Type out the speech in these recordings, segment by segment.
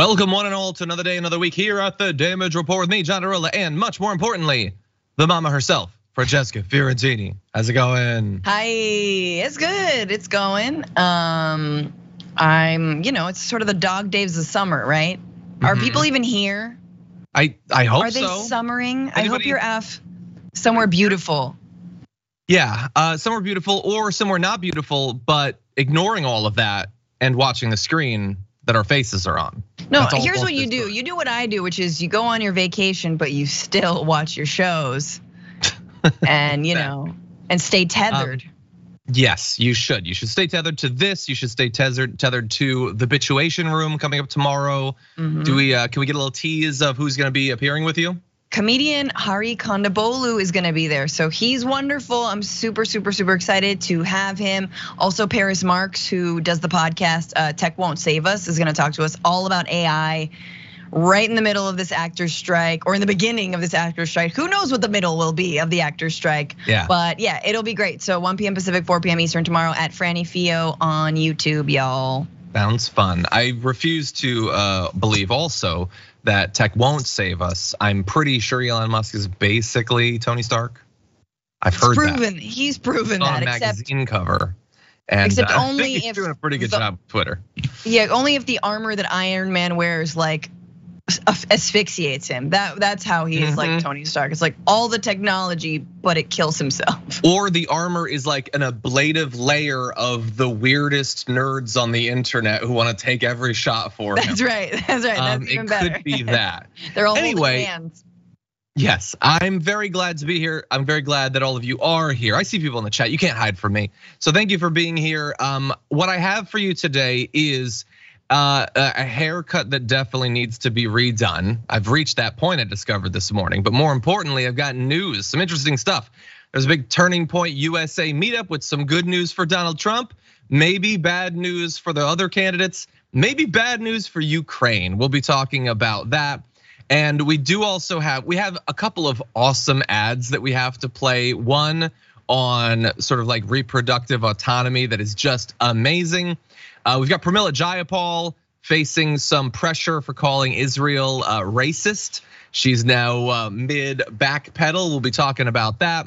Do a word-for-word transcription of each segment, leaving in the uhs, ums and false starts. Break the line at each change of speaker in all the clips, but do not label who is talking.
Welcome one and all to another day, another week here at the Damage Report with me, John Arilla, and much more importantly, the mama herself, Francesca Fiorentini. How's it going?
Hi, it's good, it's going. Um, I'm, you know, it's sort of the dog days of summer, right? Mm-hmm. Are people even here?
I, I hope so.
Are they
so.
summering?
Anybody?
I hope you're F somewhere beautiful.
Yeah, uh, somewhere beautiful or somewhere not beautiful, but ignoring all of that and watching the screen that our faces are on.
No, here's what you do. You do what I do, which is you go on your vacation, but you still watch your shows and, you know, and stay tethered. Um,
yes, you should. You should stay tethered to this. You should stay tethered tethered to the Bituation Room coming up tomorrow. Mm-hmm. Do we? Uh, can we get a little tease of who's going to be appearing with you?
Comedian Hari Kondabolu is gonna be there. So he's wonderful. I'm super, super, super excited to have him. Also, Paris Marks, who does the podcast uh, Tech Won't Save Us, is gonna talk to us all about A I right in the middle of this actor's strike, or in the beginning of this actor's strike. Who knows what the middle will be of the actor's strike.
Yeah.
But yeah, it'll be great. So one P M Pacific, four P M Eastern tomorrow at Franny Fio on YouTube, y'all.
Sounds fun. I refuse to uh, believe also that tech won't save us. I'm pretty sure Elon Musk is basically Tony Stark. I've heard
he's proven,
that.
He's proven
on
that.
a magazine
except,
cover. And
except
I
only
think he's
if
doing a pretty good
the,
job with Twitter.
Yeah, only if the armor that Iron Man wears like asphyxiates him. That that's how he is mm-hmm. like Tony Stark. It's like all the technology, but it kills himself.
Or the armor is like an ablative layer of the weirdest nerds on the internet who want to take every shot for him.
That's right. That's right. That's
um,
even
it
better.
It could be that.
They're all
anyway,
holding hands.
Yes, I'm very glad to be here. I'm very glad that all of you are here. I see people in the chat. You can't hide from me. So thank you for being here. Um, what I have for you today is Uh, a haircut that definitely needs to be redone. I've reached that point I discovered this morning, but more importantly, I've got news, some interesting stuff. There's a big Turning Point U S A meetup with some good news for Donald Trump, maybe bad news for the other candidates, maybe bad news for Ukraine. We'll be talking about that. And we do also have, we have a couple of awesome ads that we have to play. One on sort of like reproductive autonomy that is just amazing. Uh, we've got Pramila Jayapal facing some pressure for calling Israel racist. She's now mid backpedal. We'll be talking about that.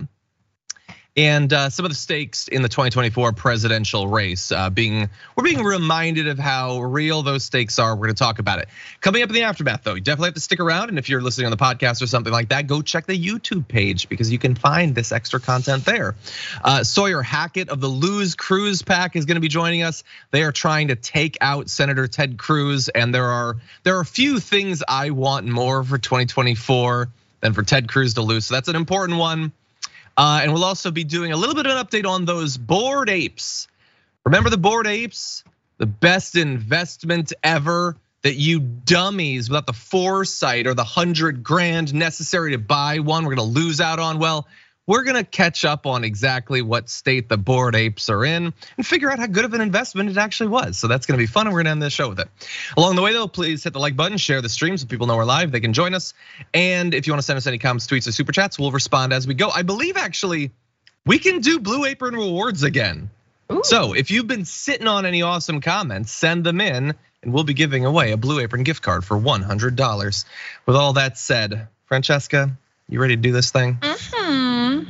And some of the stakes in the twenty twenty-four presidential race. Being we're being reminded of how real those stakes are. We're gonna talk about it. Coming up in the aftermath, though, you definitely have to stick around. And if you're listening on the podcast or something like that, go check the YouTube page because you can find this extra content there. Sawyer Hackett of the Lose Cruz PAC is gonna be joining us. They are trying to take out Senator Ted Cruz, and there are there are a few things I want more for twenty twenty-four than for Ted Cruz to lose. So that's an important one. Uh, and we'll also be doing a little bit of an update on those Bored Apes. Remember the Bored Apes? The best investment ever that you dummies without the foresight or the hundred grand necessary to buy one, we're gonna lose out on. Well, we're gonna catch up on exactly what state the Bored Apes are in and figure out how good of an investment it actually was. So that's gonna be fun, and we're gonna end this show with it. Along the way though, please hit the like button, share the stream so people know we're live, they can join us. And if you wanna send us any comments, tweets, or super chats, we'll respond as we go. I believe actually we can do Blue Apron rewards again. Ooh. So if you've been sitting on any awesome comments, send them in and we'll be giving away a Blue Apron gift card for one hundred dollars. With all that said, Francesca, you ready to do this thing?
Mm-hmm.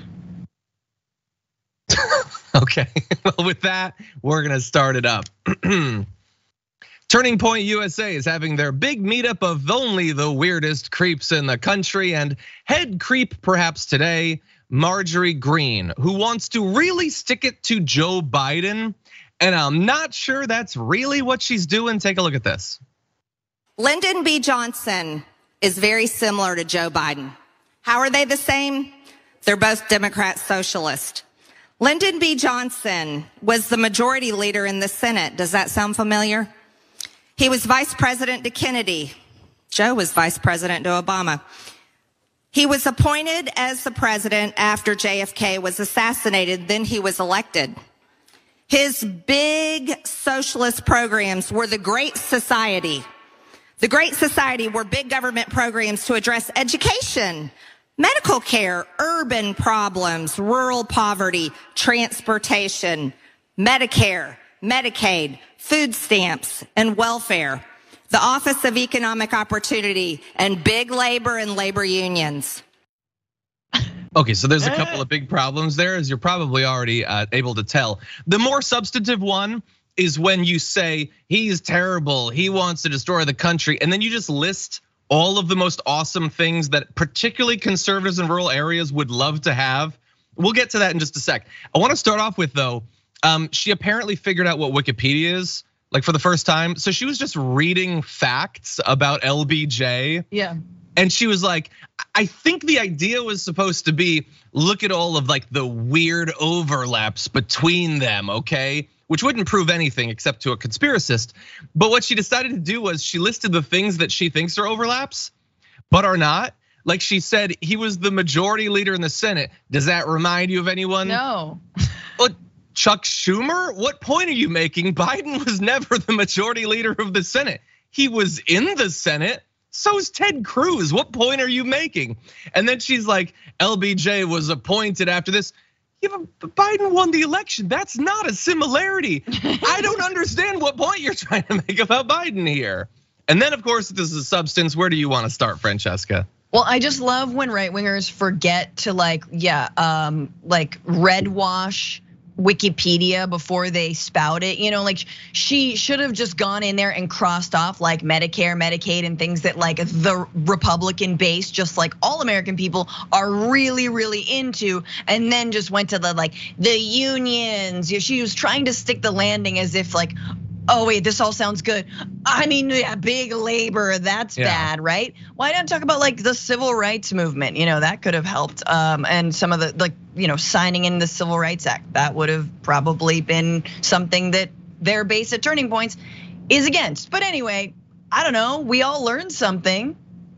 Okay, well with that, we're gonna start it up. Turning Point U S A is having their big meetup of only the weirdest creeps in the country, and head creep perhaps today, Marjorie Greene, who wants to really stick it to Joe Biden. And I'm not sure that's really what she's doing. Take a look at this.
Lyndon B. Johnson is very similar to Joe Biden. How are they the same? They're both Democrat socialist. Lyndon B. Johnson was the majority leader in the Senate. Does that sound familiar? He was vice president to Kennedy. Joe was vice president to Obama. He was appointed as the president after J F K was assassinated, then he was elected. His big socialist programs were the Great Society. The Great Society were big government programs to address education, medical care, urban problems, rural poverty, transportation, Medicare, Medicaid, food stamps, and welfare. the Office of Economic Opportunity, and big labor and labor unions.
Okay, so there's a couple of big problems there, as you're probably already uh, able to tell. The more substantive one is when you say he's terrible, he wants to destroy the country, and then you just list all of the most awesome things that particularly conservatives in rural areas would love to have. We'll get to that in just a sec. I want to start off with though, um, she apparently figured out what Wikipedia is, like for the first time. So she was just reading facts about L B J.
Yeah.
And she was like, I think the idea was supposed to be, look at all of like the weird overlaps between them, okay? Which wouldn't prove anything except to a conspiracist. But what she decided to do was she listed the things that she thinks are overlaps, but are not. Like she said, he was the majority leader in the Senate. Does that remind you of anyone?
No.
Well, Chuck Schumer? What point are you making? Biden was never the majority leader of the Senate. He was in the Senate. So's Ted Cruz. What point are you making? And then she's like, L B J was appointed after this. Yeah, but Biden won the election. That's not a similarity. I don't understand what point you're trying to make about Biden here. And then, of course, this is substance. Where do you want to start, Francesca?
Well, I just love when right wingers forget to like, yeah, um, like red wash Wikipedia before they spout it. You know, like she should have just gone in there and crossed off like Medicare, Medicaid, and things that like the Republican base, just like all American people, are really, really into, and then just went to the like the unions. She was trying to stick the landing as if like, oh wait, this all sounds good. I mean, yeah, big labor, that's yeah. bad, right? Why not talk about like the civil rights movement? You know, that could have helped. Um, and some of the like, you know, signing in the Civil Rights Act, that would have probably been something that their base at Turning Points is against. But anyway, I don't know. We all learned something.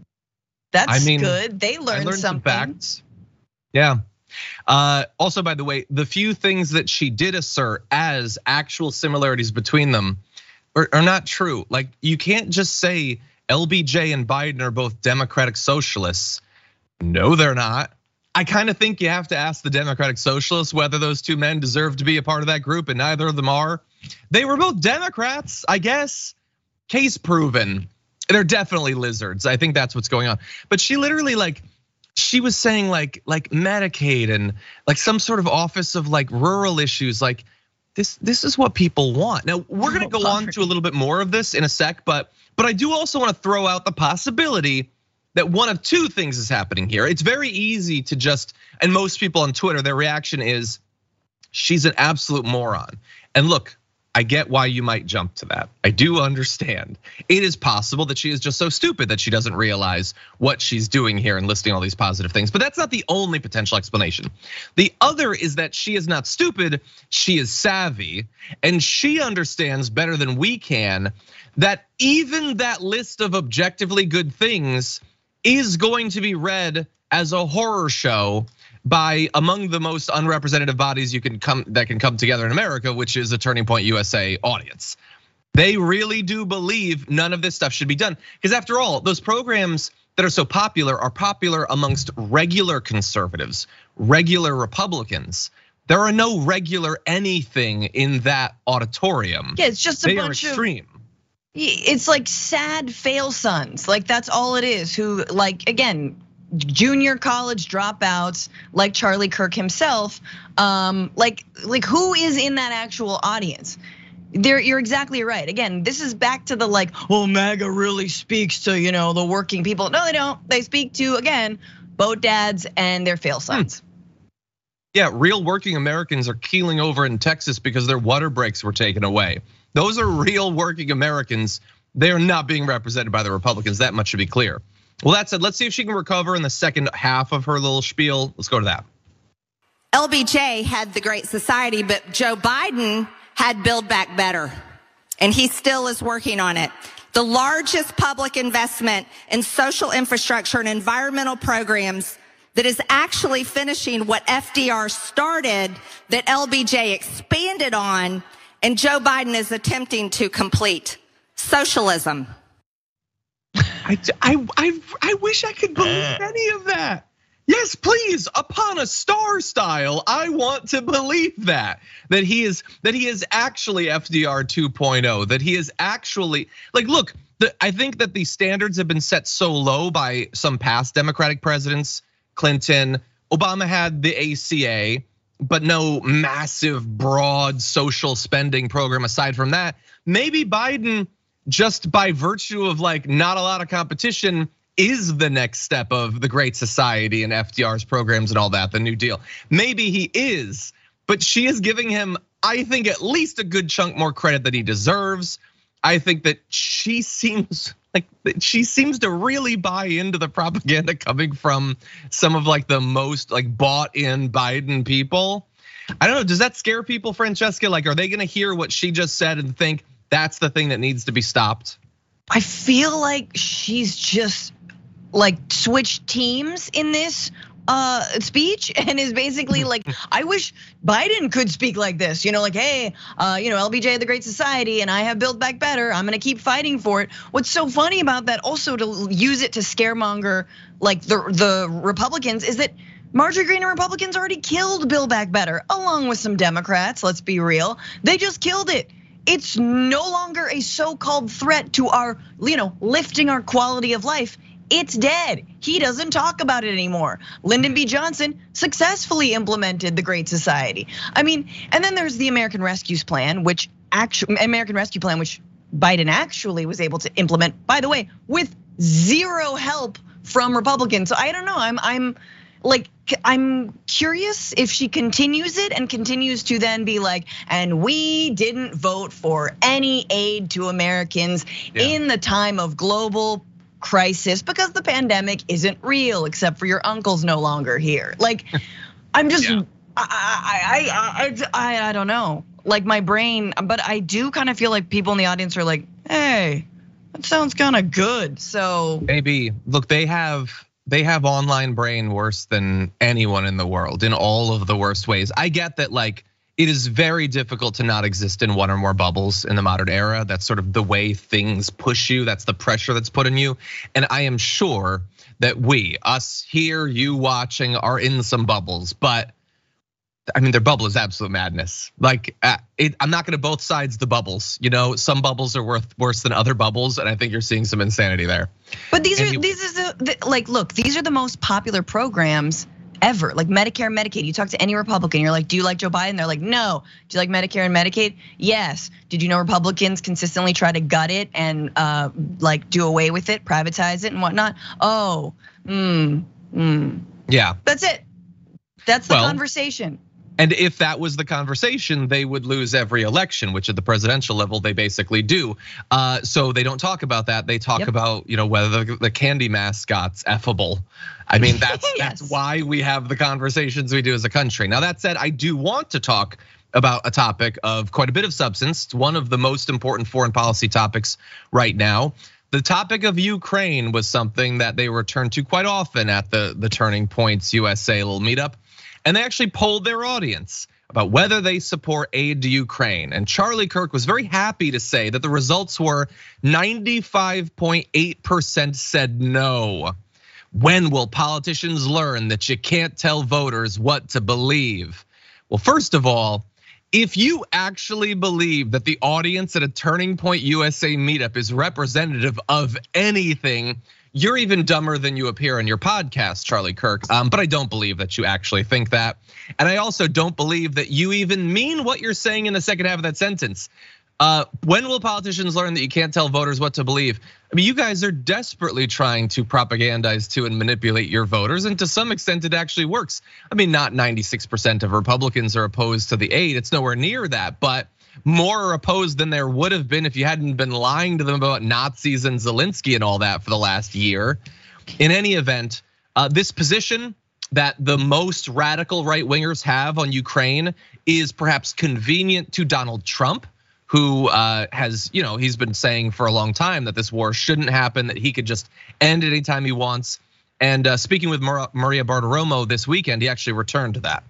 That's I mean, good. They learned, I learned something.
Some facts. Yeah. Uh, also, by the way, the few things that she did assert as actual similarities between them are, are not true. Like, you can't just say L B J and Biden are both Democratic socialists. No, they're not. I kind of think you have to ask the Democratic Socialists whether those two men deserve to be a part of that group, and neither of them are. They were both Democrats, I guess. Case proven. They're definitely lizards. I think that's what's going on. But she literally like, she was saying like like Medicaid and like some sort of office of like rural issues. Like this, this is what people want. Now we're gonna go on to a little bit more of this in a sec, but but I do also want to throw out the possibility that one of two things is happening here. It's very easy to just, and most people on Twitter, their reaction is, she's an absolute moron. And look, I get why you might jump to that. I do understand. It is possible that she is just so stupid that she doesn't realize what she's doing here and listing all these positive things. But that's not the only potential explanation. The other is that she is not stupid, she is savvy, and she understands better than we can that even that list of objectively good things is going to be read as a horror show by among the most unrepresentative bodies you can come that can come together in America, which is a Turning Point U S A audience. They really do believe none of this stuff should be done. Because after all, those programs that are so popular are popular amongst regular conservatives, regular Republicans. There are no regular anything in that auditorium.
Yeah, it's just a
they
bunch
are extreme.
Of- It's like sad fail sons, like that's all it is. Who like again, junior college dropouts, like Charlie Kirk himself. Um, like like who is in that actual audience? There, you're exactly right. Again, this is back to the like, oh, MAGA really speaks to you know the working people. No, they don't. They speak to again boat dads and their fail sons. Hmm.
Yeah, real working Americans are keeling over in Texas because their water breaks were taken away. Those are real working Americans. They're not being represented by the Republicans. That much should be clear. Well, that said, let's see if she can recover in the second half of her little spiel. Let's go to that.
L B J had the Great Society, but Joe Biden had Build Back Better, and he still is working on it. The largest public investment in social infrastructure and environmental programs that is actually finishing what F D R started, that L B J expanded on, and Joe Biden is attempting to complete. Socialism.
I, I, I, I wish I could believe any of that. Yes, please, upon a star style, I want to believe that. That he is that he is actually F D R two point oh, that he is actually, like, look, the, I think that the standards have been set so low by some past Democratic presidents. Clinton, Obama had the A C A, but no massive, broad social spending program aside from that. Maybe Biden, just by virtue of like not a lot of competition, is the next step of the Great Society and F D R's programs and all that, the New Deal. Maybe he is, but she is giving him, I think, at least a good chunk more credit than he deserves. I think that she seems like she seems to really buy into the propaganda coming from some of like the most like bought in Biden people. I don't know, does that scare people, Francesca? Like, are they gonna hear what she just said and think that's the thing that needs to be stopped?
I feel like she's just like switched teams in this uh speech and is basically like, I wish Biden could speak like this, you know, like, hey, uh, you know, L B J, the Great Society, and I have Build Back Better. I'm gonna keep fighting for it. What's so funny about that, also to use it to scaremonger like the the Republicans, is that Marjorie Greene and Republicans already killed Build Back Better, along with some Democrats. Let's be real, they just killed it. It's no longer a so-called threat to our, you know, lifting our quality of life. It's dead. He doesn't talk about it anymore. Lyndon B. Johnson successfully implemented the Great Society. I mean, and then there's the American Rescue Plan, which actually American Rescue Plan, which Biden actually was able to implement, by the way, with zero help from Republicans. So I don't know. I'm I'm like I'm curious if she continues it and continues to then be like, and we didn't vote for any aid to Americans yeah. in the time of global crisis because the pandemic isn't real, except for your uncle's no longer here. Like, I'm just, yeah. I, I, I, I, I don't know. Like my brain, but I do kind of feel like people in the audience are like, hey, that sounds kind of good. So
maybe look, they have they have online brain worse than anyone in the world in all of the worst ways. I get that, like, it is very difficult to not exist in one or more bubbles in the modern era. That's sort of the way things push you. That's the pressure that's put on you. And I am sure that we, us here, you watching, are in some bubbles. But I mean, their bubble is absolute madness. Like, it, I'm not gonna both sides the bubbles. You know, some bubbles are worth worse than other bubbles, and I think you're seeing some insanity there.
But these and are you, these is the, like, look, these are the most popular programs ever, like Medicare and Medicaid. You talk to any Republican, you're like, do you like Joe Biden? They're like, no. Do you like Medicare and Medicaid? Yes. Did you know Republicans consistently try to gut it and uh, like do away with it, privatize it and whatnot? Oh, mm, mm.
Yeah.
That's it. That's the
well,
conversation.
And if that was the conversation, they would lose every election, which at the presidential level they basically do. So they don't talk about that. They talk yep. about, you know, whether the candy mascot's effable. I mean, that's yes. that's why we have the conversations we do as a country. Now that said, I do want to talk about a topic of quite a bit of substance. It's one of the most important foreign policy topics right now. The topic of Ukraine was something that they returned to quite often at the the Turning Points U S A little meetup. And they actually polled their audience about whether they support aid to Ukraine. And Charlie Kirk was very happy to say that the results were ninety-five point eight percent said no. When will politicians learn that you can't tell voters what to believe? Well, first of all, if you actually believe that the audience at a Turning Point U S A meetup is representative of anything, you're even dumber than you appear on your podcast, Charlie Kirk. Um, but I don't believe that you actually think that. And I also don't believe that you even mean what you're saying in the second half of that sentence. Uh, when will politicians learn that you can't tell voters what to believe? I mean, you guys are desperately trying to propagandize to and manipulate your voters, and to some extent it actually works. I mean, not ninety-six percent of Republicans are opposed to the aid, it's nowhere near that, but more are opposed than there would have been if you hadn't been lying to them about Nazis and Zelensky and all that for the last year. In any event, this position that the most radical right-wingers have on Ukraine is perhaps convenient to Donald Trump, who has, you know, he's been saying for a long time that this war shouldn't happen, that he could just end it anytime he wants. And speaking with Maria Bartiromo this weekend, he actually returned to that.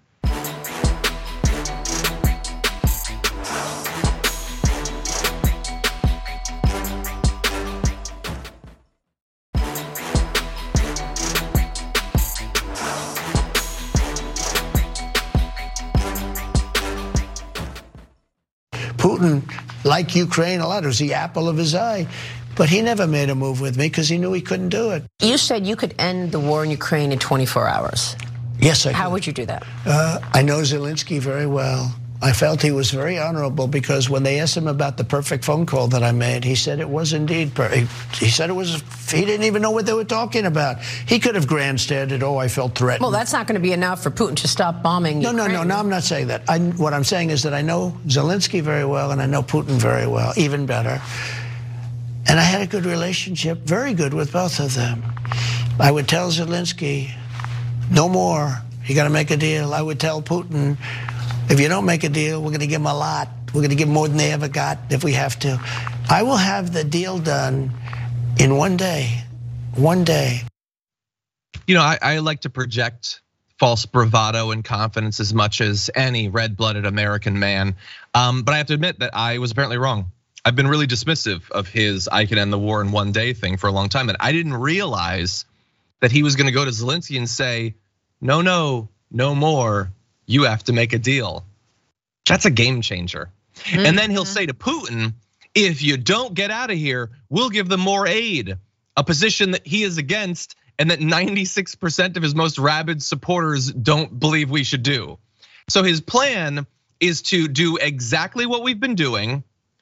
Putin, like Ukraine, a lot, was the apple of his eye. But he never made a move with me because he knew he couldn't do it.
You said you could end the war in Ukraine in twenty-four hours.
Yes, I could.
How would you do that?
Uh, I know Zelensky very well. I felt he was very honorable because when they asked him about the perfect phone call that I made, he said it was indeed perfect. He said it was, he didn't even know what they were talking about. He could have grandstanded, oh, I felt threatened.
Well, that's not going to be enough for Putin to stop bombing
No,
Ukraine.
no, no, no, I'm not saying that. I, what I'm saying is that I know Zelensky very well and I know Putin very well, even better. And I had a good relationship, very good with both of them. I would tell Zelensky, no more, you got to make a deal. I would tell Putin, if you don't make a deal, we're going to give them a lot. We're going to give them more than they ever got if we have to. I will have the deal done in one day, one day.
You know, I, I like to project false bravado and confidence as much as any red-blooded American man. Um, but I have to admit that I was apparently wrong. I've been really dismissive of his I can end the war in one day thing for a long time. And I didn't realize that he was going to go to Zelensky and say, no, no, no more. You have to make a deal. That's a game changer. Mm-hmm. And then he'll say to Putin, if you don't get out of here, we'll give them more aid, a position that he is against and that ninety-six percent of his most rabid supporters don't believe we should do. So his plan is to do exactly what we've been doing.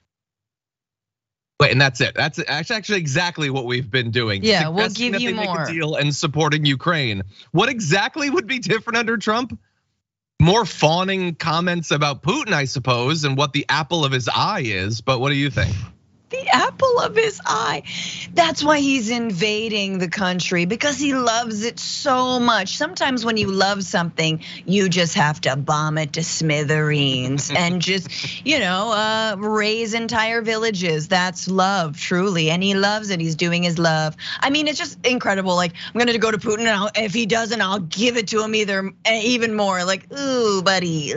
Wait, and that's it. That's actually exactly what we've been doing.
Yeah, we'll give you more.
Make a deal and supporting Ukraine. What exactly would be different under Trump? More fawning comments about Putin, I suppose, and what the apple of his eye is. But what do you think?
The apple of his eye. That's why he's invading the country, because he loves it so much. Sometimes when you love something, you just have to bomb it to smithereens and just, you know, uh, raise entire villages. That's love, truly. And he loves it. He's doing his love. I mean, it's just incredible. Like, I'm gonna go to Putin, and I'll, if he doesn't, I'll give it to him either even more. Like, ooh, buddy.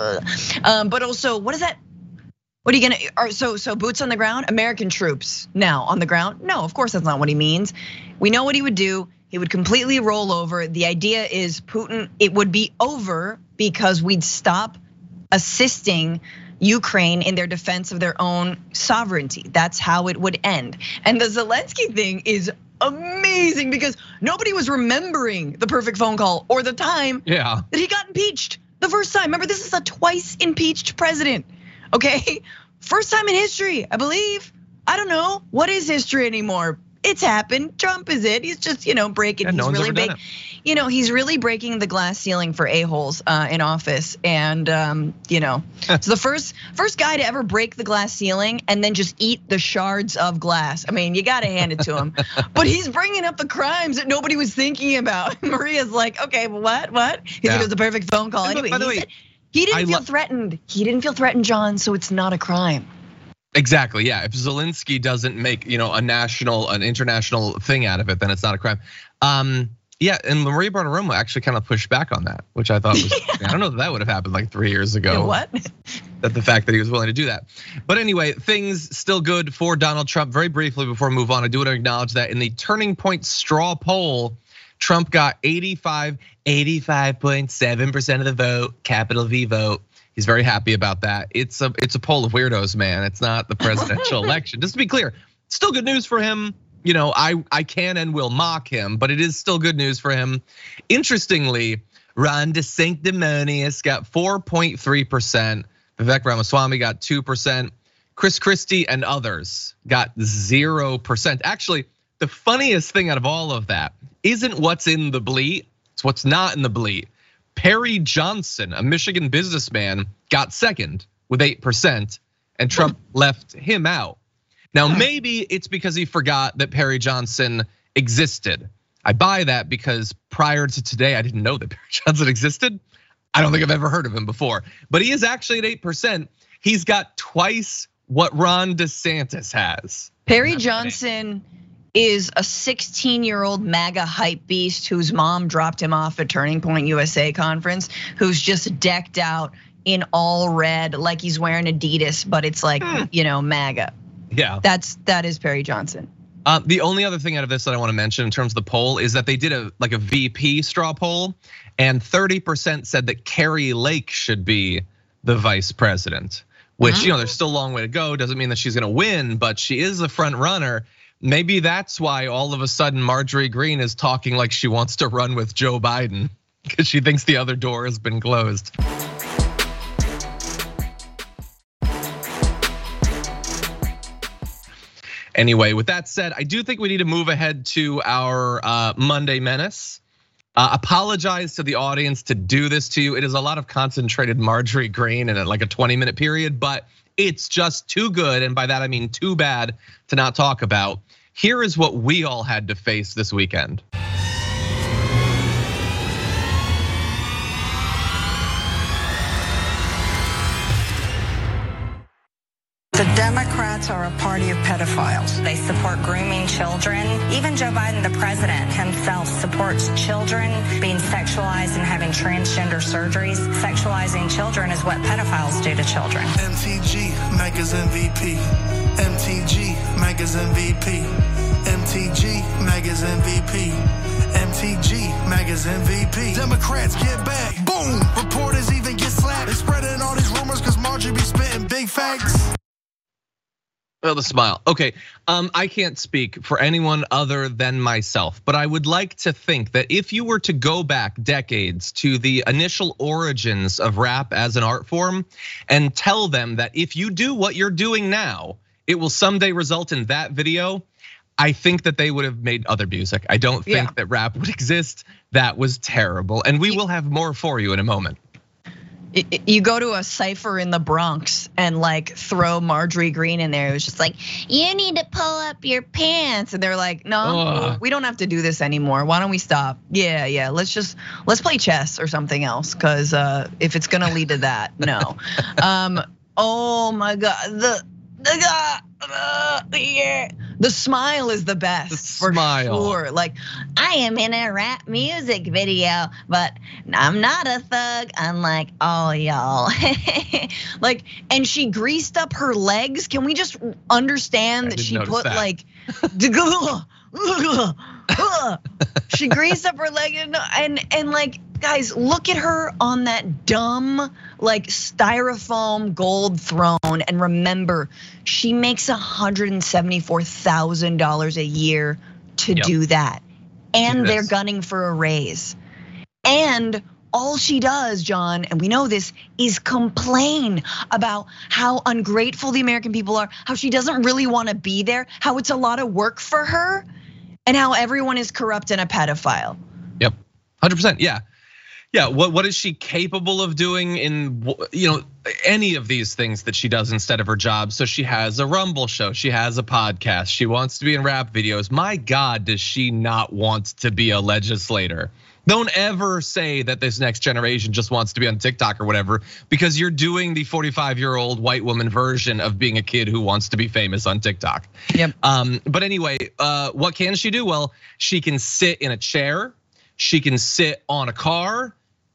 Um, but also, what is that? What are you gonna, are, so so boots on the ground, American troops now on the ground? No, of course that's not what he means. We know what he would do. He would completely roll over. The idea is Putin, it would be over because we'd stop assisting Ukraine in their defense of their own sovereignty. That's how it would end. And the Zelensky thing is amazing because nobody was remembering the perfect phone call or the time
yeah.
that he got impeached the first time. Remember, this is a twice impeached president. Okay, first time in history, I believe. I don't know, what is history anymore? It's happened, Trump is it. He's just, you know, breaking,
yeah,
he's
no
really big. You know, he's really breaking the glass ceiling for a-holes in office. And, um, you know, so the first first guy to ever break the glass ceiling and then just eat the shards of glass. I mean, you gotta hand it to him. But he's bringing up the crimes that nobody was thinking about. Maria's like, okay, what, what? He's yeah. Like, it was the perfect phone call. Anyway,
by the
he
way,
said, He didn't
I
feel
lo- threatened.
He didn't feel threatened, John, so it's not a crime.
Exactly, yeah. If Zelensky doesn't make, you know, a national, an international thing out of it, then it's not a crime. Um, yeah, and Maria Bartiromo actually kind of pushed back on that, which I thought was, yeah. I don't know that that would have happened like three years ago.
What?
That the fact that he was willing to do that. But anyway, things still good for Donald Trump. Very briefly before we move on, I do want to acknowledge that in the Turning Point straw poll, Trump got eighty-five, eighty-five point seven percent of the vote, capital V vote. He's very happy about that. It's a it's a poll of weirdos, man. It's not the presidential election. Just to be clear, still good news for him. You know, I I can and will mock him, but it is still good news for him. Interestingly, Ron DeSanctimonious got four point three percent. Vivek Ramaswamy got two percent. Chris Christie and others got zero percent. Actually, the funniest thing out of all of that isn't what's in the bleat, it's what's not in the bleat. Perry Johnson, a Michigan businessman, got second with eight percent, and Trump left him out. Now, maybe it's because he forgot that Perry Johnson existed. I buy that because prior to today, I didn't know that Perry Johnson existed. I don't think I've ever heard of him before, but he is actually at eight percent. He's got twice what Ron DeSantis has.
Perry Johnson is a sixteen-year-old MAGA hype beast whose mom dropped him off at Turning Point U S A conference, who's just decked out in all red, like he's wearing Adidas, but it's like, hmm. you know, MAGA.
Yeah,
that's that is Perry Johnson.
Uh, the only other thing out of this that I want to mention in terms of the poll is that they did a like a V P straw poll, and thirty percent said that Carrie Lake should be the vice president. Which, you know, there's still a long way to go. Doesn't mean that she's gonna win, but she is the front runner. maybe that's why all of a sudden Marjorie Greene is talking like she wants to run with Joe Biden, because she thinks the other door has been closed. Anyway, with that said, I do think we need to move ahead to our uh, Monday Menace. Uh, apologize to the audience to do this to you. It is a lot of concentrated Marjorie Greene in like a twenty minute period, but it's just too good. And by that, I mean too bad to not talk about. Here is what we all had to face this weekend.
The Democrats are a party of pedophiles.
They support grooming children. Even Joe Biden, the president himself, supports children being sexualized and having transgender surgeries. Sexualizing children is what pedophiles do to children.
M T G, Mega's M V P. M T G, Mega's M V P. M T G, Mega's M V P. M T G, Mega's M V P. Democrats get back. Boom! Reporters even get slapped. They spreading all these rumors because Marjorie be spitting big facts.
Oh, the smile. Okay, um, I can't speak for anyone other than myself, but I would like to think that if you were to go back decades to the initial origins of rap as an art form and tell them that if you do what you're doing now, it will someday result in that video, I think that they would have made other music. I don't think yeah. that rap would exist. That was terrible. And we will have more for you in a moment.
You go to a cipher in the Bronx and like throw Marjorie Greene in there. It was just like, you need to pull up your pants. And they're like, no, Ugh. we don't have to do this anymore. Why don't we stop? Yeah, yeah, let's just, let's play chess or something else. Cause if it's gonna lead to that, no. um, oh my God, the, the, uh, yeah. The smile is the best, the for smile. sure. Like, I am in a rap music video, but I'm not a thug, unlike all y'all. Like, and she greased up her legs. Can we just understand I that she put that. like, she greased up her leg and and and like, guys, look at her on that dumb like styrofoam gold throne, and remember, she makes one hundred seventy-four thousand dollars a year to yep. do that, and they're gunning for a raise. And all she does, John, and we know this, is complain about how ungrateful the American people are, how she doesn't really want to be there, how it's a lot of work for her, and how everyone is corrupt and a pedophile.
Yep, one hundred percent, yeah. Yeah, what what is she capable of doing in, you know, any of these things that she does instead of her job? So she has a Rumble show, she has a podcast, she wants to be in rap videos. My God, does she not want to be a legislator? Don't ever say that this next generation just wants to be on TikTok or whatever, because you're doing the forty-five year old white woman version of being a kid who wants to be famous on TikTok.
Yep.
Um, but anyway, what can she do? Well, she can sit in a chair, she can sit on a car.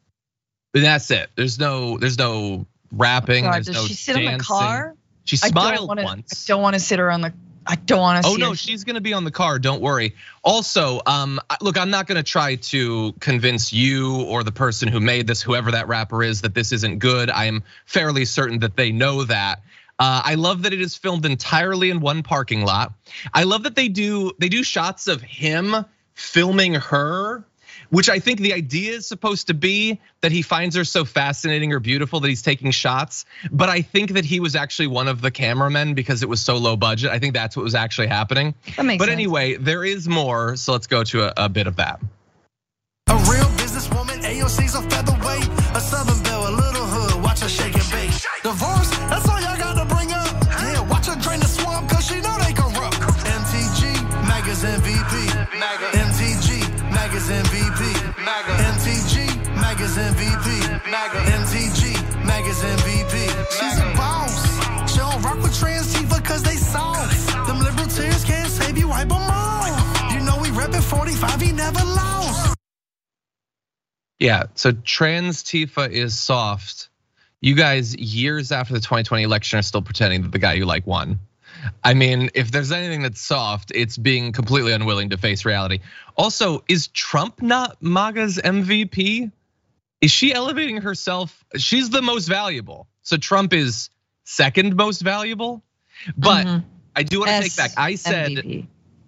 That's it. There's no, there's no rapping.
Oh God,
there's
does
no
she sit
dancing.
on the car?
She smiled
wanna,
once.
I don't want to sit her on the. I don't want to.
Oh
see
no,
her.
she's gonna be on the car. Don't worry. Also, um, look, I'm not gonna try to convince you or the person who made this, whoever that rapper is, that this isn't good. I am fairly certain that they know that. Uh, I love that it is filmed entirely in one parking lot. I love that they do they do shots of him filming her, which I think the idea is supposed to be that he finds her so fascinating or beautiful that he's taking shots. But I think that he was actually one of the cameramen because it was so low budget. I think that's what was actually happening.
That makes
but
sense.
Anyway, there is more, so let's go to a, a bit of that.
A real businesswoman, A O C's a featherweight, a Southern belle, a little hood, watch her shake and bake. Divorce, that's all y'all gotta bring up. Yeah, watch her drain the swamp, cause she know they corrupt. M T G, Mega's M V P. M T G, Mega's M V P. M T G, Mega's M V P. M T G, Mega's M V P. She's a boss. She don't rock with trans Tifa cause they soft. Them liberal tears can't save you, wipe them off. You know we reppin' forty-five, he never lost.
Yeah, so trans Tifa is soft. You guys, years after the twenty twenty election, are still pretending that the guy you like won. I mean, if there's anything that's soft, it's being completely unwilling to face reality. Also, is Trump not MAGA's M V P? Is she elevating herself? She's the most valuable. So Trump is second most valuable. But mm-hmm. I do want to take back. I said, M V P.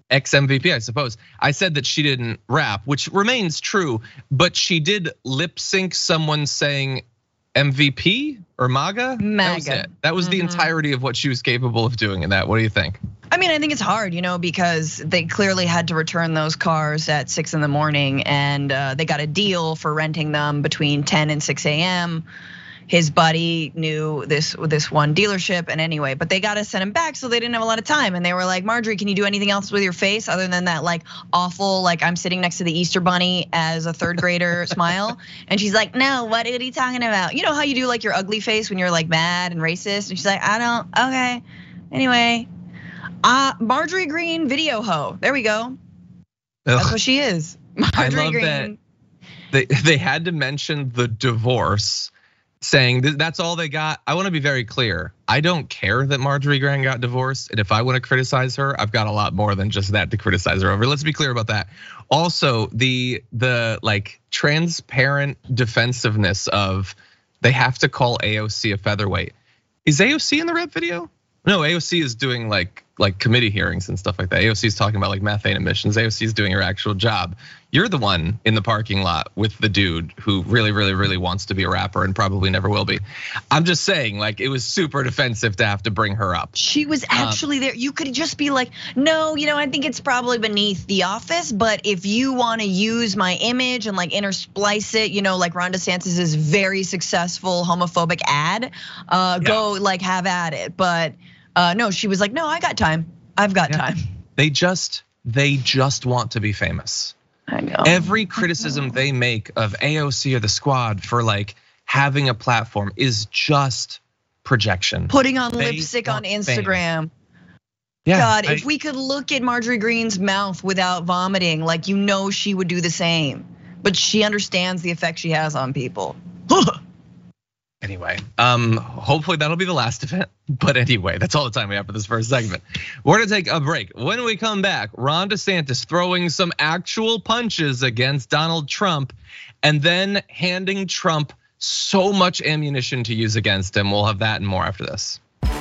Ex-M V P, I suppose. I said that she didn't rap, which remains true, but she did lip sync someone saying M V P or MAGA?
MAGA.
That was it. That was the
Mm-hmm.
entirety of what she was capable of doing in that. What do you think?
I mean, I think it's hard, you know, because they clearly had to return those cars at six in the morning, and they got a deal for renting them between ten and six A M His buddy knew this this one dealership, and anyway, but they got to send him back, so they didn't have a lot of time. And they were like, Marjorie, can you do anything else with your face other than that like awful, like I'm sitting next to the Easter Bunny as a third grader smile? And she's like, no, what are you talking about? You know how you do like your ugly face when you're like mad and racist? And she's like, I don't, okay. Anyway, uh, Marjorie Greene video hoe. There we go. That's what she is. Marjorie
I love
Greene.
that they they had to mention the divorce, saying that's all they got. I want to be very clear. I don't care that Marjorie Greene got divorced, and if I want to criticize her, I've got a lot more than just that to criticize her over. Let's be clear about that. Also, the the like transparent defensiveness of they have to call A O C a featherweight. Is A O C in the rep video? No, A O C is doing like like committee hearings and stuff like that. A O C is talking about like methane emissions. A O C is doing her actual job. You're the one in the parking lot with the dude who really, really, really wants to be a rapper and probably never will be. I'm just saying, like, it was super defensive to have to bring her up.
She was actually um, there. You could just be like, no, you know, I think it's probably beneath the office, but if you want to use my image and like intersplice it, you know, like Ron DeSantis's very successful homophobic ad, uh, yeah. go like have at it. But uh, no, she was like, no, I got time. I've got yeah. time.
They just, they just want to be famous.
I know.
Every criticism they make of A O C or the squad for like having a platform is just projection.
Putting on they lipstick on Instagram. Fame. Yeah, God, I, if we could look at Marjorie Greene's mouth without vomiting, like you know she would do the same. But she understands the effect she has on people.
Anyway, um, hopefully that'll be the last event. But anyway, that's all the time we have for this first segment. We're gonna take a break. When we come back, Ron DeSantis throwing some actual punches against Donald Trump and then handing Trump so much ammunition to use against him. We'll have that and more after this.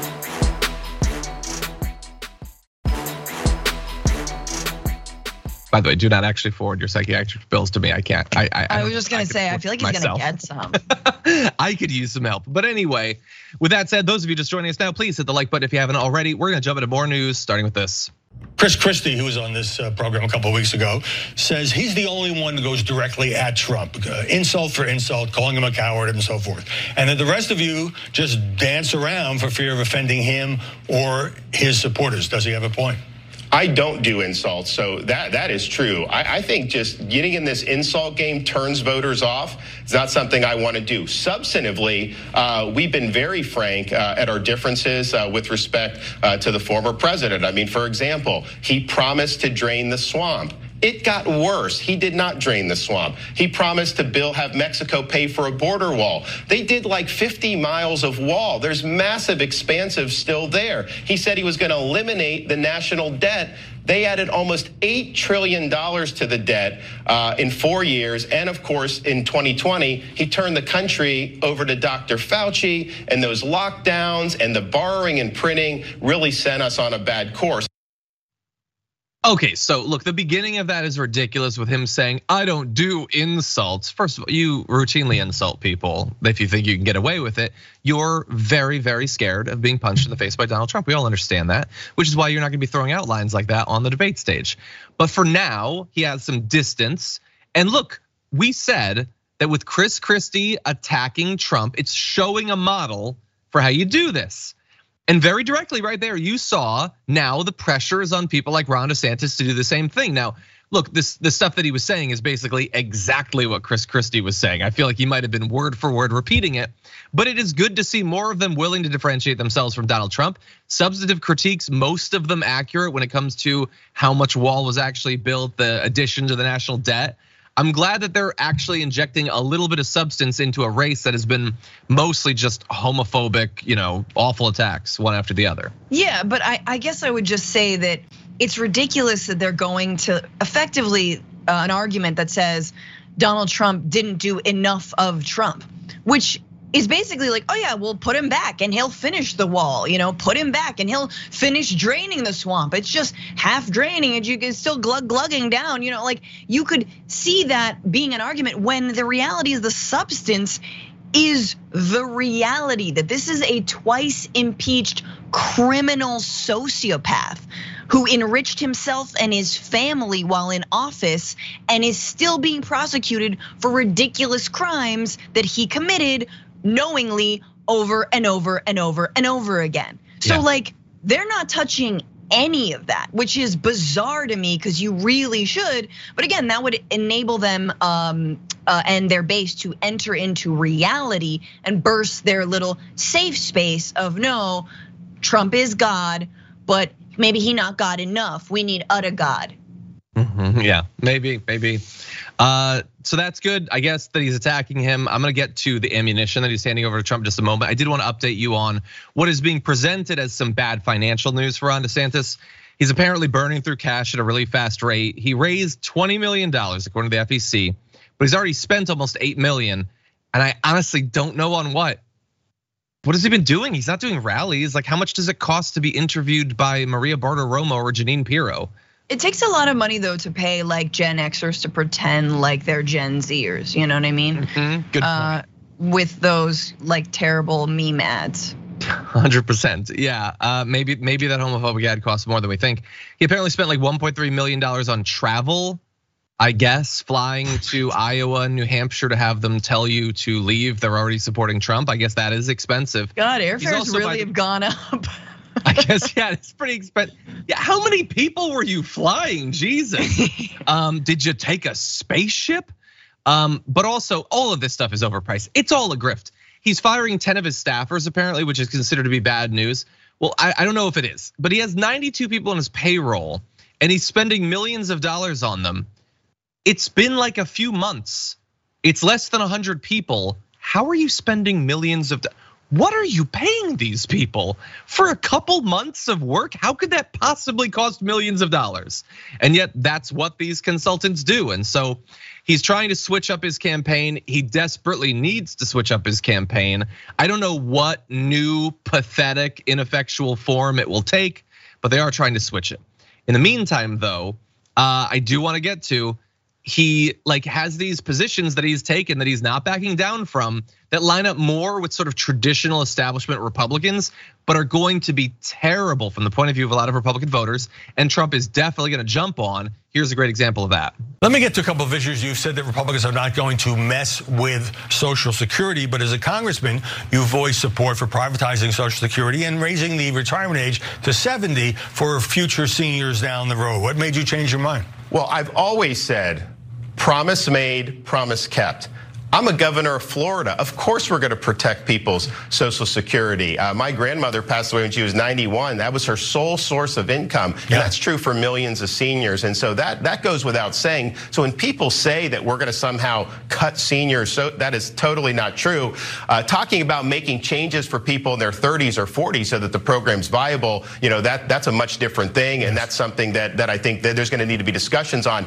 By the way, do not actually forward your psychiatric bills to me. I can't. I I,
I was just gonna I say, I feel like he's myself. gonna get some.
I could use some help. But anyway, with that said, those of you just joining us now, please hit the like button if you haven't already. We're gonna jump into more news, starting with this.
Chris Christie, who was on this program a couple of weeks ago, says he's the only one who goes directly at Trump, insult for insult, calling him a coward and so forth. And that the rest of you just dance around for fear of offending him or his supporters. Does he have a point?
I don't do insults, so that that is true. I, I think just getting in this insult game turns voters off. It's not something I want to do. Substantively, uh, we've been very frank uh, at our differences uh, with respect uh, to the former president. I mean, for example, he promised to drain the swamp. It got worse. He did not drain the swamp. He promised to bill, have Mexico pay for a border wall. They did like fifty miles of wall. There's massive expansive still there. He said he was going to eliminate the national debt. They added almost eight trillion dollars to the debt uh, in four years. And of course, in twenty twenty, he turned the country over to Doctor Fauci, and those lockdowns and the borrowing and printing really sent us on a bad course.
Okay, so look, the beginning of that is ridiculous with him saying, I don't do insults. First of all, you routinely insult people if you think you can get away with it. You're very, very scared of being punched in the face by Donald Trump. We all understand that, which is why you're not gonna be throwing out lines like that on the debate stage. But for now, he has some distance. And look, we said that with Chris Christie attacking Trump, it's showing a model for how you do this. And very directly right there, you saw now the pressure is on people like Ron DeSantis to do the same thing. Now, look, this the stuff that he was saying is basically exactly what Chris Christie was saying. I feel like he might have been word for word repeating it, but it is good to see more of them willing to differentiate themselves from Donald Trump. Substantive critiques, most of them accurate when it comes to how much wall was actually built, the addition to the national debt. I'm glad that they're actually injecting a little bit of substance into a race that has been mostly just homophobic, you know, awful attacks one after the other.
Yeah, but I, I guess I would just say that it's ridiculous that they're going to effectively an argument that says Donald Trump didn't do enough of Trump, which is basically like, oh yeah, we'll put him back and he'll finish the wall, you know, put him back and he'll finish draining the swamp. It's just half draining and you can still glug glugging down, you know, like you could see that being an argument when the reality is the substance is the reality that this is a twice impeached criminal sociopath who enriched himself and his family while in office and is still being prosecuted for ridiculous crimes that he committed knowingly over and over and over and over again. So yeah. like they're not touching any of that, which is bizarre to me because you really should. But again, that would enable them um, uh, and their base to enter into reality and burst their little safe space of no, Trump is God, but maybe he not God enough. We need other God.
Mm-hmm, yeah, maybe, maybe. Uh, so that's good, I guess, that he's attacking him. I'm gonna get to the ammunition that he's handing over to Trump in just a moment. I did want to update you on what is being presented as some bad financial news for Ron DeSantis. He's apparently burning through cash at a really fast rate. He raised twenty million dollars according to the F E C, but he's already spent almost eight million. And I honestly don't know on what. What has he been doing? He's not doing rallies. Like, how much does it cost to be interviewed by Maria Bartiromo or Jeanine Pirro?
It takes a lot of money though to pay like Gen Xers to pretend like they're Gen Zers, you know what I mean?
Mm-hmm. Good point. Uh,
with those like terrible meme ads.
one hundred percent, yeah. Uh, maybe maybe that homophobic ad costs more than we think. He apparently spent like one point three million dollars on travel, I guess, flying to Iowa and New Hampshire to have them tell you to leave. They're already supporting Trump. I guess that is expensive.
God, airfares really have gone up.
I guess, yeah, it's pretty expensive. Yeah, how many people were you flying? Jesus. Um, did you take a spaceship? Um, but also, all of this stuff is overpriced. It's all a grift. He's firing ten of his staffers, apparently, which is considered to be bad news. Well, I, I don't know if it is, but he has ninety-two people on his payroll, and he's spending millions of dollars on them. It's been like a few months. It's less than one hundred people. How are you spending millions of dollars? What are you paying these people for a couple months of work? How could that possibly cost millions of dollars? And yet that's what these consultants do. And so he's trying to switch up his campaign. He desperately needs to switch up his campaign. I don't know what new, pathetic, ineffectual form it will take, but they are trying to switch it. In the meantime, though, I do want to get to, he like has these positions that he's taken that he's not backing down from that line up more with sort of traditional establishment Republicans, but are going to be terrible from the point of view of a lot of Republican voters. And Trump is definitely gonna jump on. Here's a great example of that.
Let me get to a couple of issues. You've said that Republicans are not going to mess with Social Security, but as a congressman, you voiced support for privatizing Social Security and raising the retirement age to seventy for future seniors down the road. What made you change your mind?
Well, I've always said, promise made, promise kept. I'm a governor of Florida. Of course we're gonna protect people's Social Security. Uh, my grandmother passed away when she was ninety-one. That was her sole source of income. And yeah. that's true for millions of seniors. And so that, that goes without saying. So when people say that we're gonna somehow cut seniors, so that is totally not true. Uh, talking about making changes for people in their thirties or forties so that the program's viable, you know, that, that's a much different thing. And that's something that, that I think that there's gonna need to be discussions on.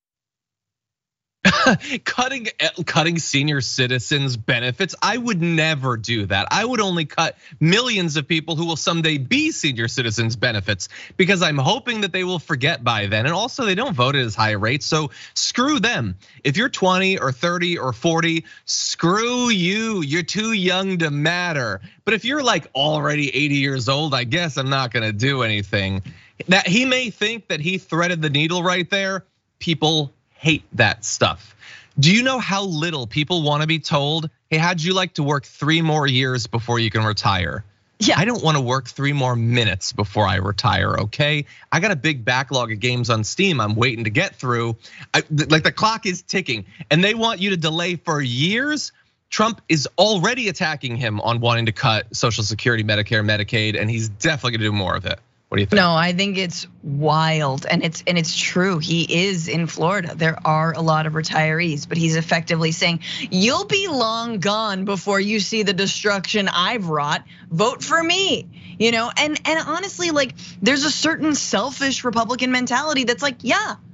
Cutting cutting senior citizens benefits, I would never do that. I would only cut millions of people who will someday be senior citizens benefits because I'm hoping that they will forget by then. And also they don't vote at as high rates, so screw them. If you're twenty or thirty or forty, screw you, you're too young to matter. But if you're like already eighty years old, I guess I'm not gonna do anything. That he may think that he threaded the needle right there. People hate that stuff. Do you know how little people want to be told, hey, how'd you like to work three more years before you can retire?
Yeah.
I don't want to work three more minutes before I retire, okay? I got a big backlog of games on Steam I'm waiting to get through. I, like the clock is ticking and they want you to delay for years. Trump is already attacking him on wanting to cut Social Security, Medicare, Medicaid, and he's definitely gonna do more of it. What do you think?
No, I think it's wild, and it's and it's true. He is in Florida. There are a lot of retirees, but he's effectively saying, "You'll be long gone before you see the destruction I've wrought. Vote for me." You know, and and honestly, like there's a certain selfish Republican mentality that's like, yeah,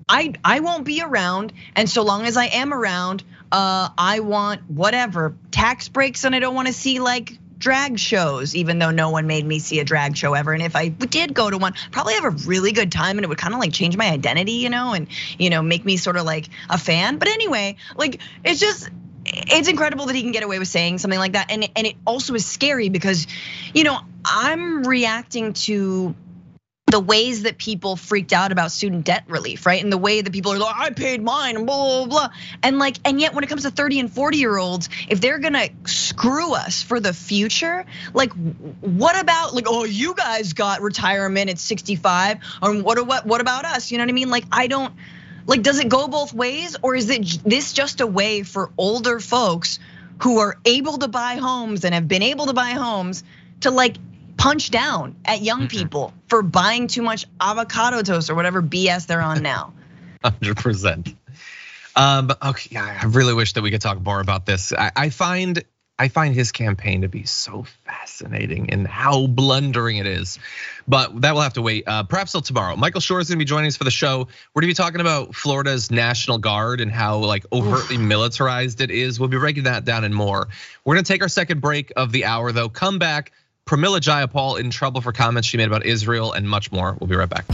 I I won't be around, and so long as I am around, uh, I want whatever tax breaks, and I don't want to see like drag shows, even though no one made me see a drag show ever. And if I did go to one, probably have a really good time, and it would kind of like change my identity, you know, and you know make me sort of like a fan. But anyway, like it's just. It's incredible that he can get away with saying something like that. And, and it also is scary because, you know, I'm reacting to the ways that people freaked out about student debt relief, right? And the way that people are like, I paid mine and blah, blah, blah. And like, and yet when it comes to thirty and forty year olds, if they're gonna screw us for the future, like what about like, oh, you guys got retirement at sixty-five, or what, what, what about us? You know what I mean? Like, I don't, Like, does it go both ways, or is it this just a way for older folks who are able to buy homes and have been able to buy homes to like punch down at young mm-hmm. people for buying too much avocado toast or whatever B S they're on now?
one hundred percent. Um, okay, I really wish that we could talk more about this. I, I find I find his campaign to be so fascinating and how blundering it is. But that will have to wait, uh, perhaps till tomorrow. Michael Shore is gonna be joining us for the show. We're gonna be talking about Florida's National Guard and how like overtly militarized it is. We'll be breaking that down and more. We're gonna take our second break of the hour though. Come back, Pramila Jayapal in trouble for comments she made about Israel and much more. We'll be right back.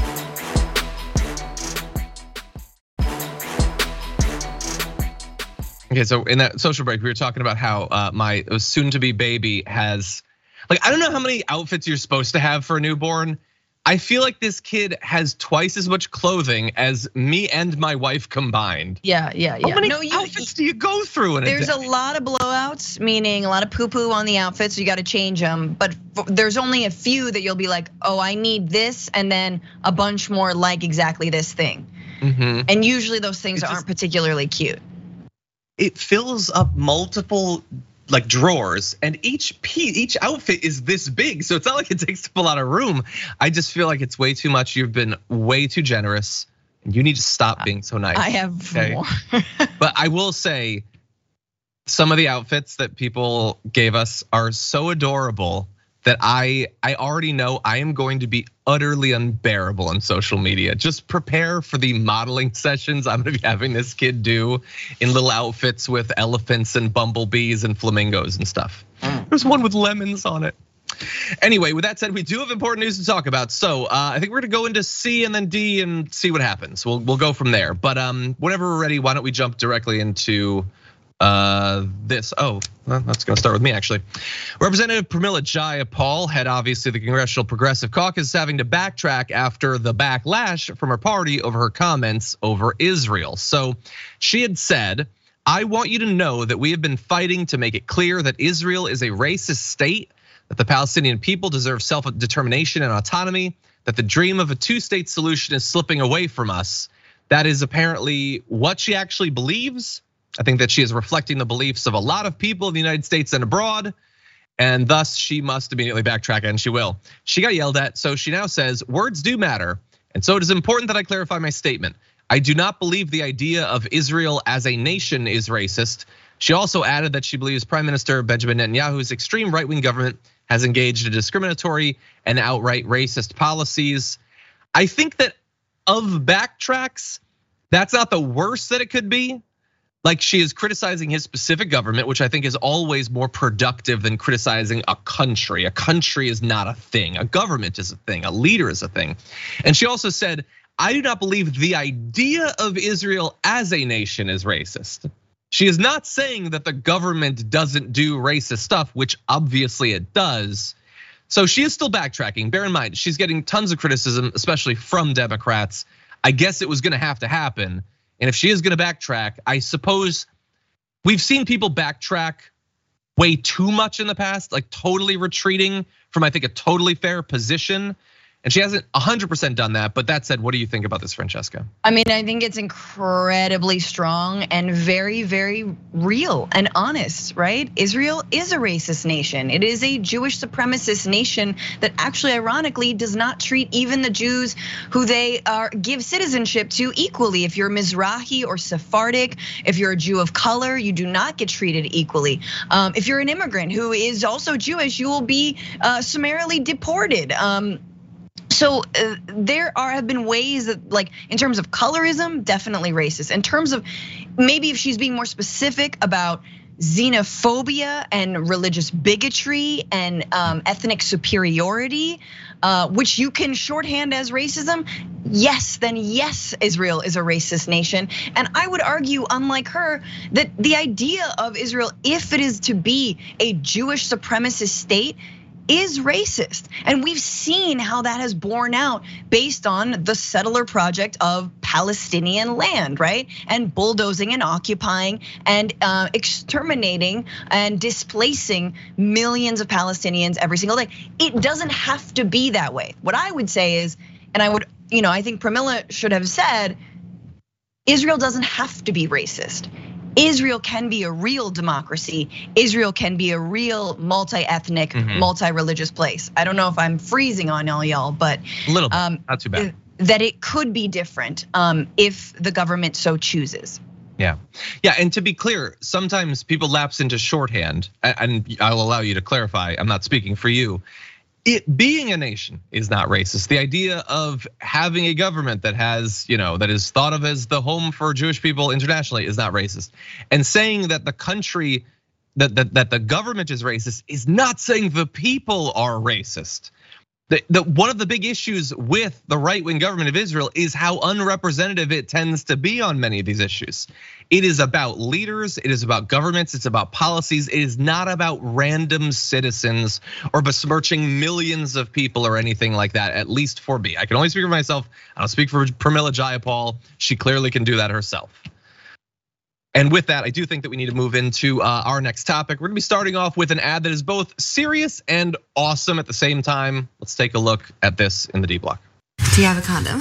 Okay, so in that social break, we were talking about how my soon-to-be baby has, like, I don't know how many outfits you're supposed to have for a newborn. I feel like this kid has twice as much clothing as me and my wife combined.
Yeah, yeah, yeah.
How many
no, you,
outfits do you go through in a
There's
day?
a lot of blowouts, meaning a lot of poo-poo on the outfits. So you got to change them, but there's only a few that you'll be like, oh, I need this, and then a bunch more like exactly this thing. Mm-hmm. And usually those things just aren't particularly cute.
It fills up multiple like drawers, and each piece, each outfit is this big, so it's not like it takes up a lot of room. I just feel like it's way too much. You've been way too generous, and you need to stop being so nice.
I have okay? more.
But I will say, some of the outfits that people gave us are so adorable that I I already know I am going to be utterly unbearable on social media. Just prepare for the modeling sessions I'm gonna be having this kid do in little outfits with elephants and bumblebees and flamingos and stuff. Mm. There's one with lemons on it. Anyway, with that said, we do have important news to talk about. So I think we're gonna go into C and then D and see what happens. We'll we'll go from there. But um, whenever we're ready, why don't we jump directly into Uh, this, oh, well, that's gonna start with me actually. Representative Pramila Jayapal, head obviously the Congressional Progressive Caucus, is having to backtrack after the backlash from her party over her comments over Israel. So she had said, I want you to know that we have been fighting to make it clear that Israel is a racist state, that the Palestinian people deserve self-determination and autonomy, that the dream of a two-state solution is slipping away from us. That is apparently what she actually believes. I think that she is reflecting the beliefs of a lot of people in the United States and abroad, and thus she must immediately backtrack, and she will. She got yelled at, so she now says, words do matter, and so it is important that I clarify my statement. I do not believe the idea of Israel as a nation is racist. She also added that she believes Prime Minister Benjamin Netanyahu's extreme right-wing government has engaged in discriminatory and outright racist policies. I think that of backtracks, that's not the worst that it could be. Like, she is criticizing his specific government, which I think is always more productive than criticizing a country. A country is not a thing. A government is a thing. A leader is a thing. And she also said, I do not believe the idea of Israel as a nation is racist. She is not saying that the government doesn't do racist stuff, which obviously it does. So she is still backtracking. Bear in mind, she's getting tons of criticism, especially from Democrats. I guess it was gonna have to happen. And if she is gonna backtrack, I suppose we've seen people backtrack way too much in the past, like totally retreating from, I think, a totally fair position. And she hasn't one hundred percent done that. But that said, what do you think about this, Francesca?
I mean, I think it's incredibly strong and very, very real and honest, right? Israel is a racist nation. It is a Jewish supremacist nation that actually, ironically, does not treat even the Jews who they are give citizenship to equally. If you're Mizrahi or Sephardic, if you're a Jew of color, you do not get treated equally. Um, if you're an immigrant who is also Jewish, you will be summarily deported. Um, So uh, there are have been ways that, like, in terms of colorism, definitely racist. In terms of maybe if she's being more specific about xenophobia and religious bigotry and um, ethnic superiority, uh, which you can shorthand as racism, yes, then yes, Israel is a racist nation. And I would argue, unlike her, that the idea of Israel, if it is to be a Jewish supremacist state, is racist. And we've seen how that has borne out based on the settler project of Palestinian land, right? And bulldozing and occupying and exterminating and displacing millions of Palestinians every single day. It doesn't have to be that way. What I would say is, and I would, you know, I think Pramila should have said, Israel doesn't have to be racist. Israel can be a real democracy. Israel can be a real multi-ethnic, mm-hmm. multi-religious place. I don't know if I'm freezing on all y'all, but
a little bit, um, not too bad.
That it could be different um, if the government so chooses.
Yeah, yeah, and to be clear, sometimes people lapse into shorthand, and I'll allow you to clarify. I'm not speaking for you. It being a nation is not racist. The idea of having a government that has, you know, that is thought of as the home for Jewish people internationally is not racist. And saying that the country, that that, that the government is racist is not saying the people are racist. The, the, one of the big issues with the right-wing government of Israel is how unrepresentative it tends to be on many of these issues. It is about leaders, it is about governments, it's about policies. It is not about random citizens or besmirching millions of people or anything like that, at least for me. I can only speak for myself. I don't speak for Pramila Jayapal. She clearly can do that herself. And with that, I do think that we need to move into our next topic. We're gonna be starting off with an ad that is both serious and awesome at the same time. Let's take a look at this in the D block.
Do you have a condom?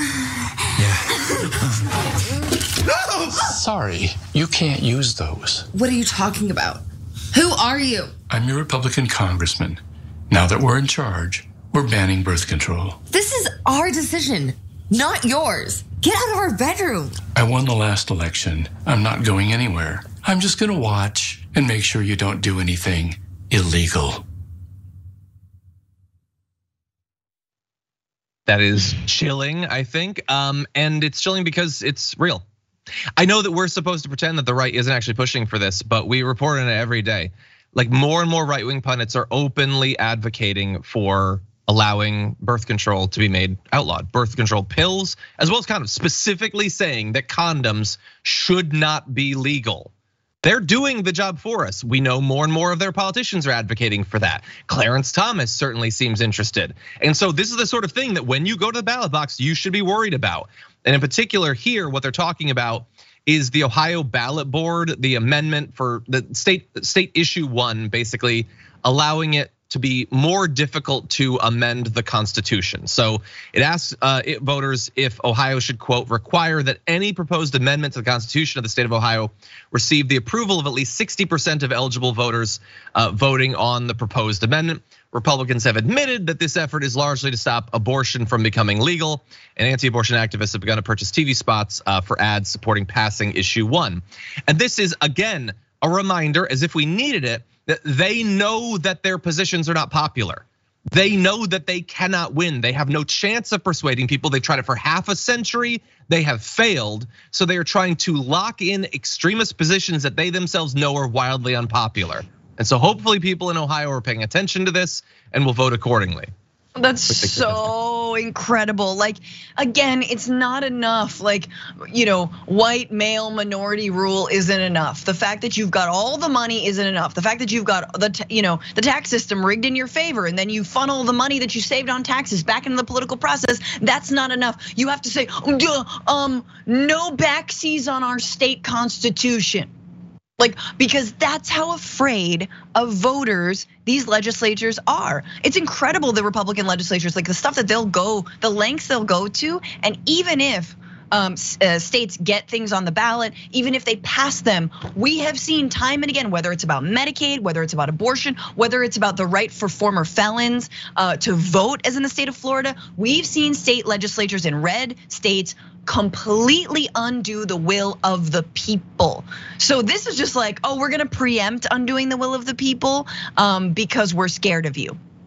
Yeah. No! Sorry, you can't use those.
What are you talking about? Who are you?
I'm your Republican congressman. Now that we're in charge, we're banning birth control.
This is our decision, not yours. Get out of our bedroom.
I won the last election. I'm not going anywhere. I'm just gonna watch and make sure you don't do anything illegal.
That is chilling, I think. And it's chilling because it's real. I know that we're supposed to pretend that the right isn't actually pushing for this, but we report on it every day. Like more and more right-wing pundits are openly advocating for allowing birth control to be made outlawed, birth control pills, as well as condoms, specifically saying that condoms should not be legal. They're doing the job for us. We know more and more of their politicians are advocating for that. Clarence Thomas certainly seems interested. And so this is the sort of thing that when you go to the ballot box, you should be worried about. And in particular here, what they're talking about is the Ohio ballot board, the amendment for the state state issue one, basically allowing it to be more difficult to amend the Constitution. So it asks voters if Ohio should, quote, require that any proposed amendment to the Constitution of the state of Ohio receive the approval of at least sixty percent of eligible voters voting on the proposed amendment. Republicans have admitted that this effort is largely to stop abortion from becoming legal, and anti-abortion activists have begun to purchase T V spots for ads supporting passing issue one. And this is, again, a reminder, as if we needed it, that they know that their positions are not popular. They know that they cannot win. They have no chance of persuading people. They've tried it for half a century. They have failed. So they are trying to lock in extremist positions that they themselves know are wildly unpopular. And so hopefully people in Ohio are paying attention to this and will vote accordingly.
That's so incredible. Like, again, it's not enough. Like, you know, white male minority rule isn't enough. The fact that you've got all the money isn't enough. The fact that you've got the, you know, the tax system rigged in your favor, and then you funnel the money that you saved on taxes back into the political process, that's not enough. You have to say, um, no backseas on our state constitution. Like, because that's how afraid of voters these legislatures are. It's incredible, the Republican legislatures, like the stuff that they'll go, the lengths they'll go to. And even if um, states get things on the ballot, even if they pass them, we have seen time and again, whether it's about Medicaid, whether it's about abortion, whether it's about the right for former felons to vote, as in the state of Florida, we've seen state legislatures in red states completely undo the will of the people. So this is just like, oh, we're gonna preempt undoing the will of the people because we're scared of you.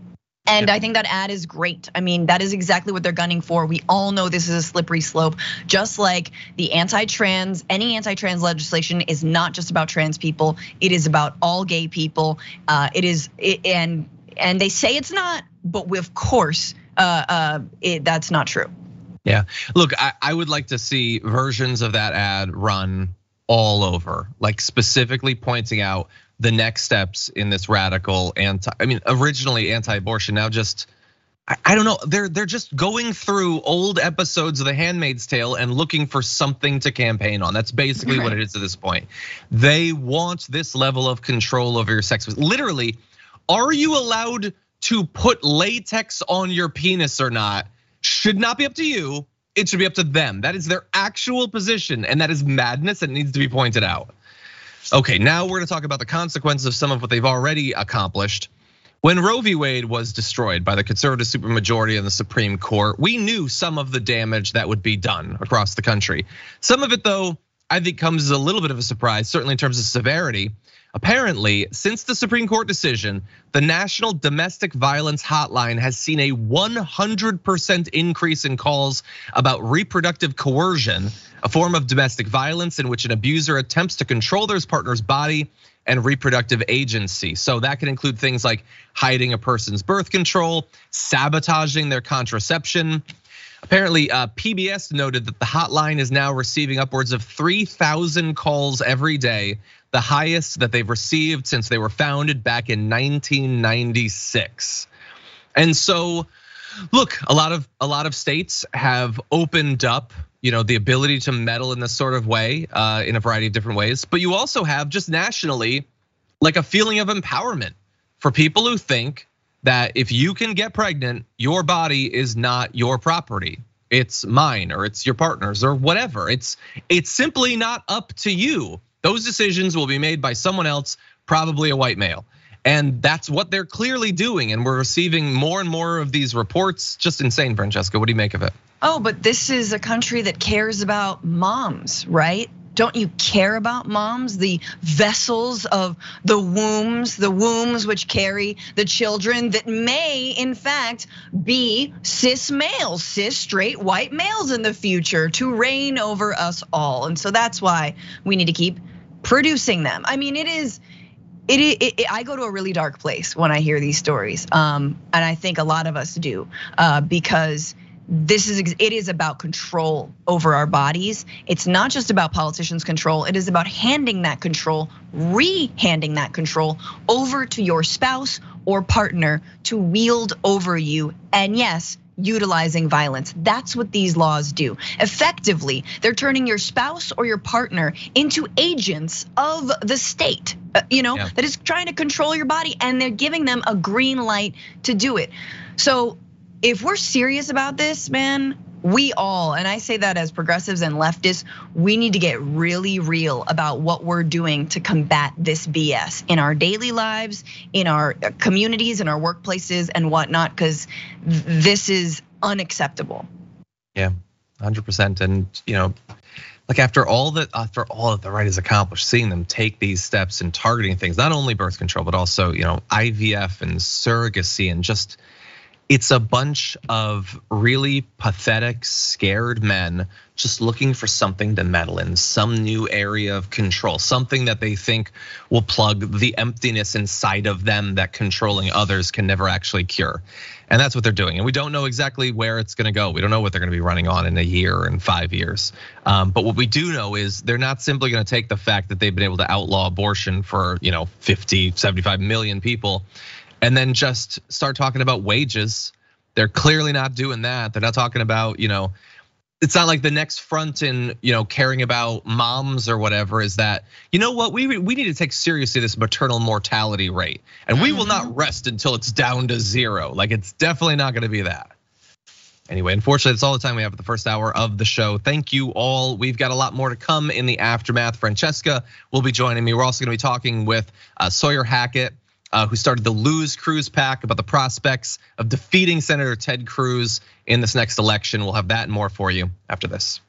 And I think that ad is great. I mean, that is exactly what they're gunning for. We all know this is a slippery slope. Just like the anti-trans, any anti-trans legislation is not just about trans people. It is about all gay people. Uh, it is, and and they say it's not, but we, of course, uh, uh, it, that's not true.
Yeah, look, I, I would like to see versions of that ad run all over, like specifically pointing out the next steps in this radical anti, I mean, originally anti-abortion, now just, I, I don't know, they're they're just going through old episodes of The Handmaid's Tale and looking for something to campaign on. That's basically right. what it is at this point. They want this level of control over your sex. Literally, are you allowed to put latex on your penis or not? Should not be up to you. It should be up to them. That is their actual position, and that is madness that needs to be pointed out. Okay, now we're gonna talk about the consequences of some of what they've already accomplished. When Roe v. Wade was destroyed by the conservative supermajority in the Supreme Court, we knew some of the damage that would be done across the country. Some of it, though, I think comes as a little bit of a surprise, certainly in terms of severity. Apparently, since the Supreme Court decision, the National Domestic Violence Hotline has seen a one hundred percent increase in calls about reproductive coercion, a form of domestic violence in which an abuser attempts to control their partner's body and reproductive agency. So that can include things like hiding a person's birth control, sabotaging their contraception. Apparently, P B S noted that the hotline is now receiving upwards of three thousand calls every day, the highest that they've received since they were founded back in nineteen ninety-six. And so, look, a lot of a lot of states have opened up, you know, the ability to meddle in this sort of way, uh, in a variety of different ways. But you also have just nationally, like a feeling of empowerment for people who think that if you can get pregnant, your body is not your property. It's mine, or it's your partner's, or whatever. It's it's simply not up to you. Those decisions will be made by someone else, probably a white male. And that's what they're clearly doing. And we're receiving more and more of these reports. Just insane, Francesca. What do you make of it?
Oh, but this is a country that cares about moms, right? Don't you care about moms, the vessels of the wombs, the wombs which carry the children that may, in fact, be cis males, cis straight white males in the future to reign over us all. And so that's why we need to keep producing them. I mean, it is, it, it, it I go to a really dark place when I hear these stories, um, and I think a lot of us do, uh, because this is, it is about control over our bodies. It's not just about politicians' control. It is about handing that control, re-handing that control over to your spouse or partner to wield over you. And yes, utilizing violence. That's what these laws do. Effectively, they're turning your spouse or your partner into agents of the state, you know, yeah. that is trying to control your body, and they're giving them a green light to do it. So if we're serious about this, man, we all, and I say that as progressives and leftists, we need to get really real about what we're doing to combat this B S in our daily lives, in our communities, in our workplaces and whatnot, because this is unacceptable.
Yeah, one hundred percent. And you know, like after all that, after all that the right has accomplished, seeing them take these steps and targeting things, not only birth control, but also, you know, I V F and surrogacy, and just, it's a bunch of really pathetic, scared men just looking for something to meddle in, some new area of control, something that they think will plug the emptiness inside of them that controlling others can never actually cure. And that's what they're doing. And we don't know exactly where it's gonna go. We don't know what they're gonna be running on in a year or in five years. But what we do know is they're not simply gonna take the fact that they've been able to outlaw abortion for, you know, fifty, seventy-five million people and then just start talking about wages. They're clearly not doing that. They're not talking about, you know, it's not like the next front in, you know, caring about moms or whatever is that, you know what, we we need to take seriously this maternal mortality rate, and we will not rest until it's down to zero. Like, it's definitely not gonna be that. Anyway, unfortunately, that's all the time we have for the first hour of the show. Thank you all. We've got a lot more to come in the aftermath. Francesca will be joining me. We're also gonna be talking with Sawyer Hackett, who started the Lose Cruz PAC, about the prospects of defeating Senator Ted Cruz in this next election. We'll have that and more for you after this.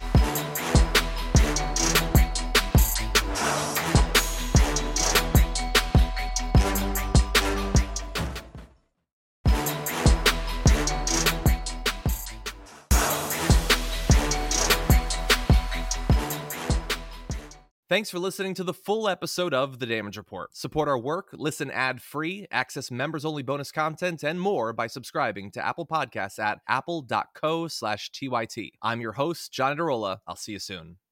Thanks for listening to the full episode of The Damage Report. Support our work, listen ad-free, access members-only bonus content, and more by subscribing to Apple Podcasts at apple.co slash TYT. I'm your host, John Adarola. I'll see you soon.